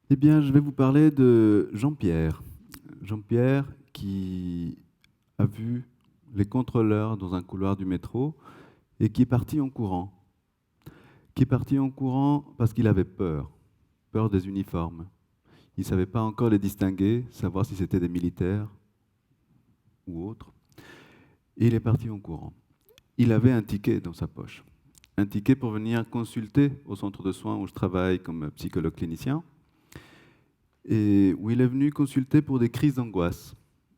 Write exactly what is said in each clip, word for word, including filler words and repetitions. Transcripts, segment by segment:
Eh bien, je vais vous parler de Jean-Pierre. Jean-Pierre qui a vu les contrôleurs dans un couloir du métro et qui est parti en courant. Qui est parti en courant parce qu'il avait peur, peur des uniformes. Il ne savait pas encore les distinguer, savoir si c'était des militaires ou autres. Et il est parti en courant. Il avait un ticket dans sa poche. Un ticket pour venir consulter au centre de soins où je travaille comme psychologue clinicien, et où il est venu consulter pour des crises d'angoisse.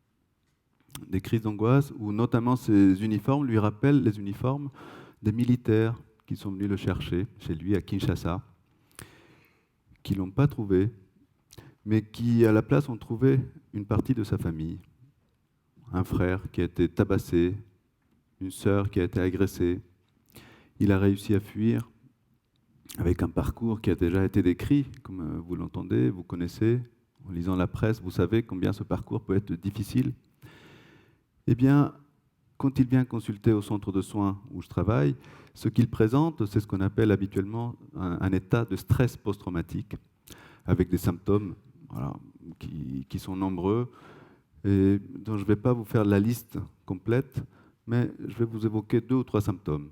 Des crises d'angoisse où notamment ses uniformes lui rappellent les uniformes des militaires qui sont venus le chercher chez lui à Kinshasa, qui ne l'ont pas trouvé, mais qui à la place ont trouvé une partie de sa famille. Un frère qui a été tabassé, une sœur qui a été agressée. Il a réussi à fuir avec un parcours qui a déjà été décrit, comme vous l'entendez, vous connaissez, en lisant la presse, vous savez combien ce parcours peut être difficile. Eh bien, quand il vient consulter au centre de soins où je travaille, ce qu'il présente, c'est ce qu'on appelle habituellement un, un état de stress post-traumatique, avec des symptômes voilà, qui, qui sont nombreux, et dont je ne vais pas vous faire la liste complète, mais je vais vous évoquer deux ou trois symptômes.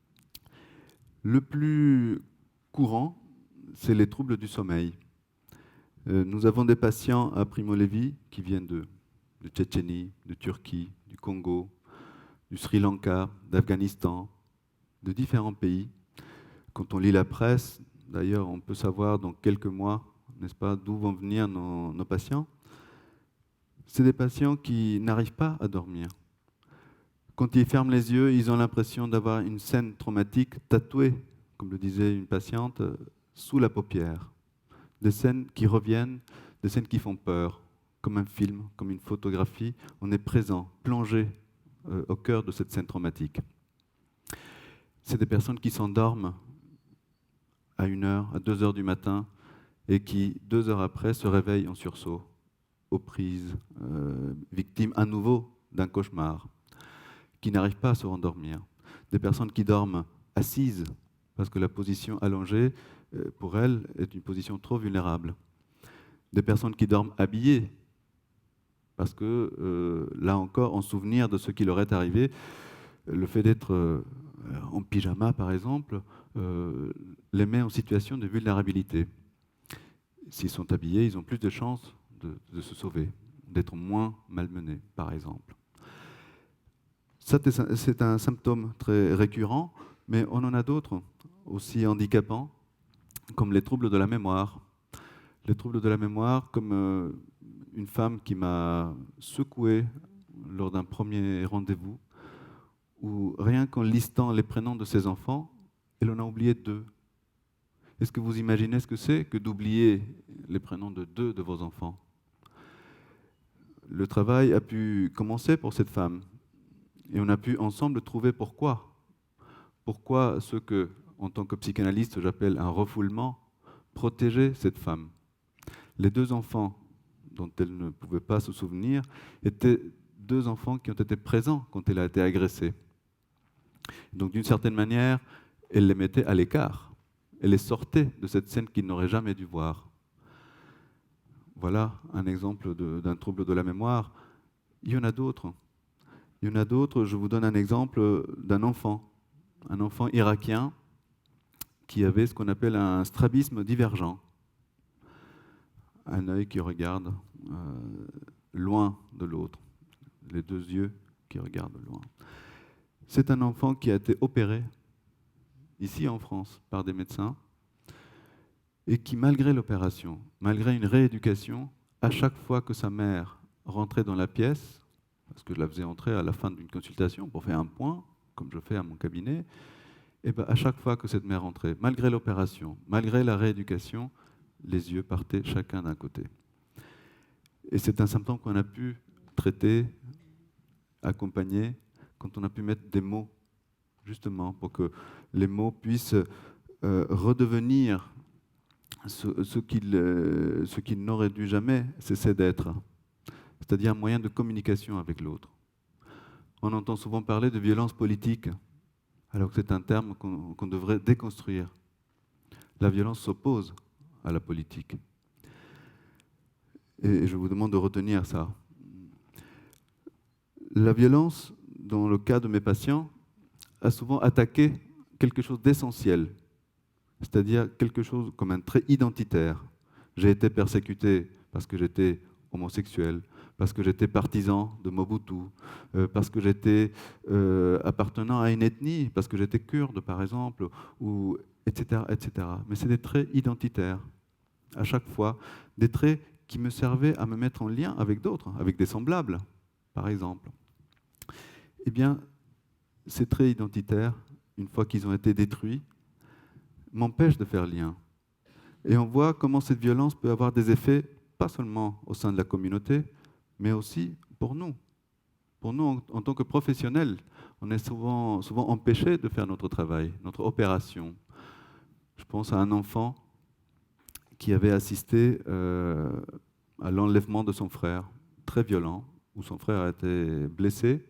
Le plus courant, c'est les troubles du sommeil. Euh, nous avons des patients à Primo Levi qui viennent de, de Tchétchénie, de Turquie, du Congo, du Sri Lanka, d'Afghanistan, de différents pays. Quand on lit la presse, d'ailleurs, on peut savoir dans quelques mois, n'est-ce pas, d'où vont venir nos, nos patients. C'est des patients qui n'arrivent pas à dormir. Quand ils ferment les yeux, ils ont l'impression d'avoir une scène traumatique tatouée, comme le disait une patiente, sous la paupière. Des scènes qui reviennent, des scènes qui font peur, comme un film, comme une photographie. On est présent, plongé euh, au cœur de cette scène traumatique. C'est des personnes qui s'endorment à une heure, à deux heures du matin, et qui, deux heures après, se réveillent en sursaut, aux prises, euh, victimes à nouveau d'un cauchemar, qui n'arrivent pas à se rendormir. Des personnes qui dorment assises, parce que la position allongée, euh, pour elles, est une position trop vulnérable. Des personnes qui dorment habillées, parce que, euh, là encore, en souvenir de ce qui leur est arrivé, le fait d'être euh, en pyjama, par exemple, euh, les met en situation de vulnérabilité. S'ils sont habillés, ils ont plus de chances de, de se sauver, d'être moins malmenés, par exemple. Ça, c'est un symptôme très récurrent, mais on en a d'autres aussi handicapants, comme les troubles de la mémoire. Les troubles de la mémoire, comme euh, une femme qui m'a secoué lors d'un premier rendez-vous, où rien qu'en listant les prénoms de ses enfants, elle en a oublié deux. Est-ce que vous imaginez ce que c'est que d'oublier les prénoms de deux de vos enfants? Le travail a pu commencer pour cette femme, et on a pu ensemble trouver pourquoi. Pourquoi ce que, en tant que psychanalyste, j'appelle un refoulement, protégeait cette femme. Les deux enfants dont elle ne pouvait pas se souvenir étaient deux enfants qui ont été présents quand elle a été agressée. Donc d'une certaine manière, elle les mettait à l'écart. Elle les sortait de cette scène qu'ils n'auraient jamais dû voir. Voilà un exemple de, d'un trouble de la mémoire. Il y en a d'autres. Il y en a d'autres. Je vous donne un exemple d'un enfant. Un enfant irakien qui avait ce qu'on appelle un strabisme divergent. Un œil qui regarde euh, loin de l'autre. Les deux yeux qui regardent loin. C'est un enfant qui a été opéré ici en France par des médecins et qui, malgré l'opération, malgré une rééducation, à chaque fois que sa mère rentrait dans la pièce, parce que je la faisais entrer à la fin d'une consultation pour faire un point, comme je fais à mon cabinet, et ben à chaque fois que cette mère rentrait, malgré l'opération, malgré la rééducation, les yeux partaient chacun d'un côté. Et c'est un symptôme qu'on a pu traiter, accompagner, quand on a pu mettre des mots, justement, pour que les mots puissent euh, redevenir ce, ce qu'ils euh, ce qu'ils n'auraient dû jamais cesser d'être, c'est-à-dire un moyen de communication avec l'autre. On entend souvent parler de violence politique, alors que c'est un terme qu'on qu'on devrait déconstruire. La violence s'oppose à la politique. Et je vous demande de retenir ça. La violence, dans le cas de mes patients, a souvent attaqué quelque chose d'essentiel, c'est-à-dire quelque chose comme un trait identitaire. J'ai été persécuté parce que j'étais homosexuel, parce que j'étais partisan de Mobutu, euh, parce que j'étais euh, appartenant à une ethnie, parce que j'étais kurde, par exemple, ou, et cetera, et cetera. Mais c'est des traits identitaires, à chaque fois, des traits qui me servaient à me mettre en lien avec d'autres, avec des semblables, par exemple. Eh bien, ces traits identitaires, une fois qu'ils ont été détruits, m'empêchent de faire lien. Et on voit comment cette violence peut avoir des effets, pas seulement au sein de la communauté, mais aussi pour nous. Pour nous, en, en tant que professionnels, on est souvent, souvent empêchés de faire notre travail, notre opération. Je pense à un enfant qui avait assisté euh, à l'enlèvement de son frère, très violent, où son frère a été blessé.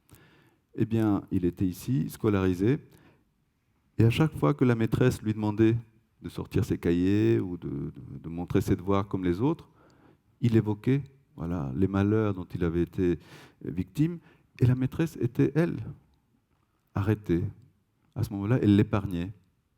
Eh bien, il était ici, scolarisé, et à chaque fois que la maîtresse lui demandait de sortir ses cahiers ou de, de, de montrer ses devoirs comme les autres, il évoquait voilà, les malheurs dont il avait été victime, et la maîtresse était, elle, arrêtée. À ce moment-là, elle l'épargnait.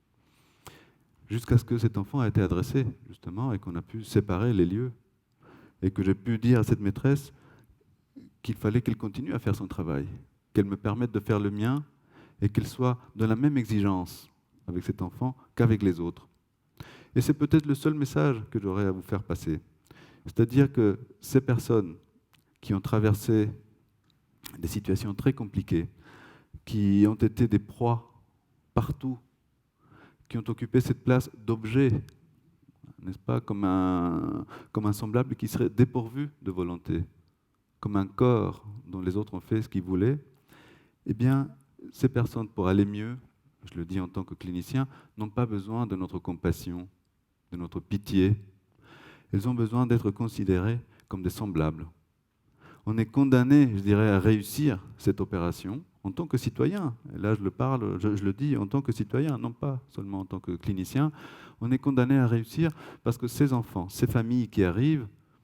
Jusqu'à ce que cet enfant ait été adressé, justement, et qu'on a pu séparer les lieux. Et que j'ai pu dire à cette maîtresse qu'il fallait qu'elle continue à faire son travail, qu'elle me permette de faire le mien, et qu'elle soit de la même exigence avec cet enfant qu'avec les autres. Et c'est peut-être le seul message que j'aurais à vous faire passer. C'est-à-dire que ces personnes qui ont traversé des situations très compliquées, qui ont été des proies partout, qui ont occupé cette place d'objet, n'est-ce pas, comme un, comme un semblable qui serait dépourvu de volonté, comme un corps dont les autres ont fait ce qu'ils voulaient, eh bien, ces personnes, pour aller mieux, je le dis en tant que clinicien, n'ont pas besoin de notre compassion, de notre pitié. Elles ont besoin d'être considérées comme des semblables. On est condamné, je dirais, à réussir cette opération en tant que citoyen. Et là, je le parle, je, je le dis en tant que citoyen, non pas seulement en tant que clinicien. On est condamné à réussir parce que ces enfants, ces familles qui arrivent,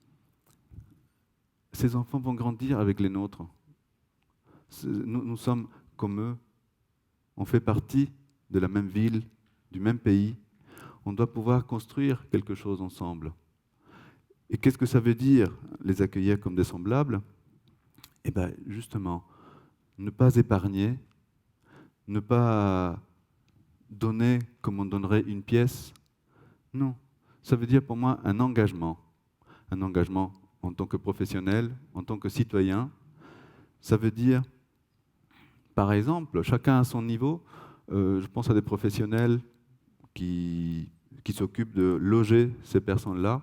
ces enfants vont grandir avec les nôtres. Nous, nous sommes comme eux. On fait partie de la même ville, du même pays. On doit pouvoir construire quelque chose ensemble. Et qu'est-ce que ça veut dire, les accueillir comme des semblables? Eh bien, justement, ne pas épargner, ne pas donner comme on donnerait une pièce. Non, ça veut dire pour moi un engagement. Un engagement en tant que professionnel, en tant que citoyen. Ça veut dire, par exemple, chacun à son niveau, euh, je pense à des professionnels qui, qui s'occupent de loger ces personnes-là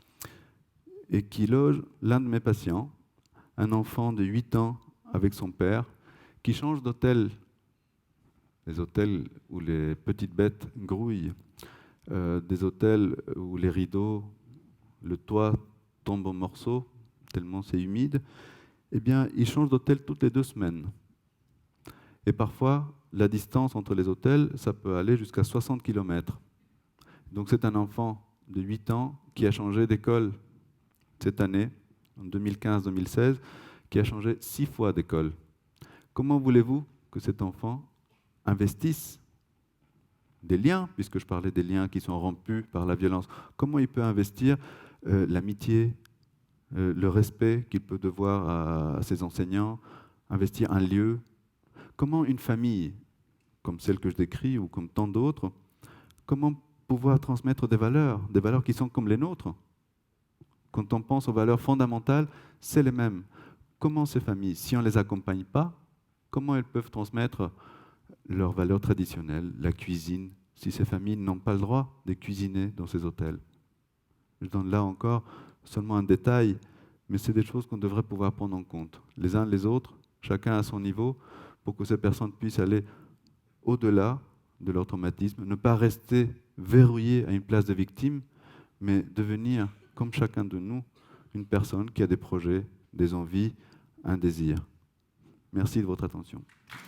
et qui logent l'un de mes patients, un enfant de huit ans avec son père, qui change d'hôtel, les hôtels où les petites bêtes grouillent, euh, des hôtels où les rideaux, le toit tombe en morceaux, tellement c'est humide, eh bien, il change d'hôtel toutes les deux semaines. Et parfois, la distance entre les hôtels, ça peut aller jusqu'à soixante kilomètres. Donc c'est un enfant de huit ans qui a changé d'école cette année, en deux mille quinze deux mille seize, qui a changé six fois d'école. Comment voulez-vous que cet enfant investisse des liens, puisque je parlais des liens qui sont rompus par la violence, comment il peut investir euh, l'amitié, euh, le respect qu'il peut devoir à, à ses enseignants, investir un lieu? Comment une famille, comme celle que je décris ou comme tant d'autres, comment pouvoir transmettre des valeurs, des valeurs qui sont comme les nôtres? Quand on pense aux valeurs fondamentales, c'est les mêmes. Comment ces familles, si on ne les accompagne pas, comment elles peuvent transmettre leurs valeurs traditionnelles, la cuisine, si ces familles n'ont pas le droit de cuisiner dans ces hôtels? Je donne là encore seulement un détail, mais c'est des choses qu'on devrait pouvoir prendre en compte, les uns les autres, chacun à son niveau, pour que ces personnes puissent aller au-delà de leur traumatisme, ne pas rester verrouillées à une place de victime, mais devenir, comme chacun de nous, une personne qui a des projets, des envies, un désir. Merci de votre attention.